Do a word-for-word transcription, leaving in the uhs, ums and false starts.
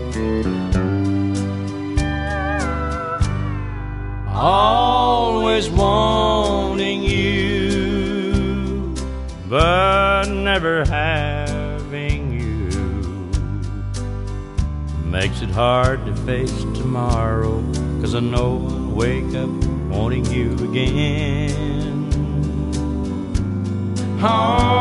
Always wanting you, but never having you makes it hard to face tomorrow, 'cause I know I'll wake up wanting you again. Oh,